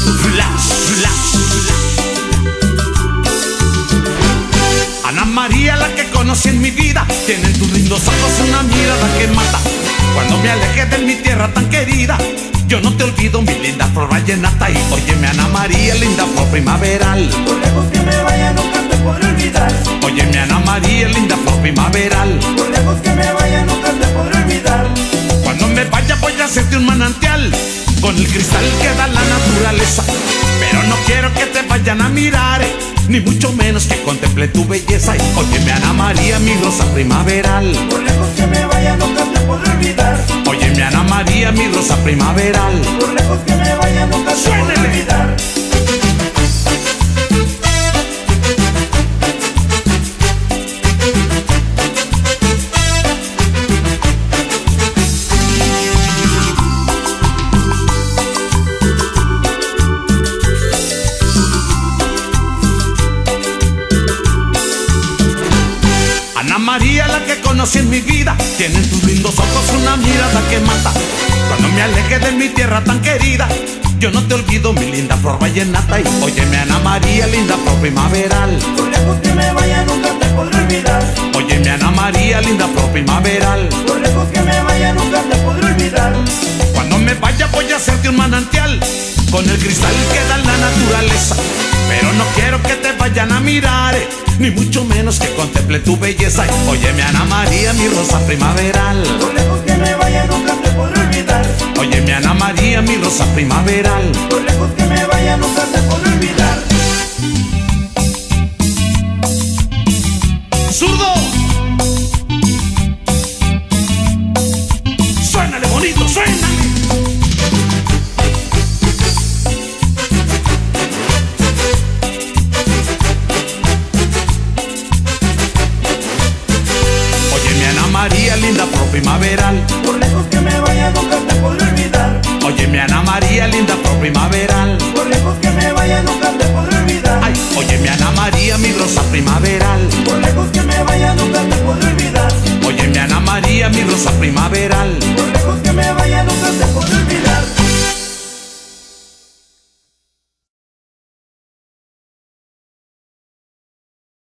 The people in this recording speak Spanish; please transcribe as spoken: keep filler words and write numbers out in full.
Flash, flash. Ana María, la que conocí en mi vida, tiene en tus lindos ojos una mirada que mata. Cuando me aleje de mi tierra tan querida, yo no te olvido, mi linda flor vallenata. Y óyeme, Ana María, linda flor primaveral, por lejos que me vaya nunca te podré olvidar. óyeme, Ana María, linda flor primaveral, por lejos que me vaya nunca te podré olvidar. cuando me vaya voy a hacerte un manantial con el cristal que da la naturaleza. Pero no quiero que te vayan a mirar, ni mucho menos que contemple tu belleza. Y óyeme, Ana María, mi rosa primaveral, por lejos que me vaya nunca te podré olvidar. óyeme, Ana María, mi rosa primaveral, por lejos que me vaya nunca te podré Suénele. olvidar. Ana María, la que conocí en mi vida, tiene en tus lindos ojos una mirada que mata. Cuando me aleje de mi tierra tan querida, yo no te olvido, mi linda flor vallenata. Y óyeme, Ana María, linda flor primaveral, por lejos que me vaya nunca te podré olvidar. óyeme, Ana María, linda flor primaveral, por lejos que me vaya nunca te podré olvidar. cuando me vaya voy a hacerte un manantial con el cristal que da la naturaleza. Pero no quiero que te vayan a mirar, ni mucho menos que contemple tu belleza. Y óyeme, Ana María, mi rosa primaveral, por lejos que me vaya nunca te podré olvidar. óyeme, Ana María, mi rosa primaveral, por lejos que me vaya nunca te podré olvidar. ¡zurdo! ¡Suénale bonito, suénale! Óyeme, Ana María, linda flor primaveral, por lejos que me vaya nunca te podré olvidar. óyeme, Ana María, linda flor primaveral, por lejos que me vaya nunca te podré olvidar. ay, óyeme, Ana María, mi rosa primaveral, por lejos que me vaya nunca te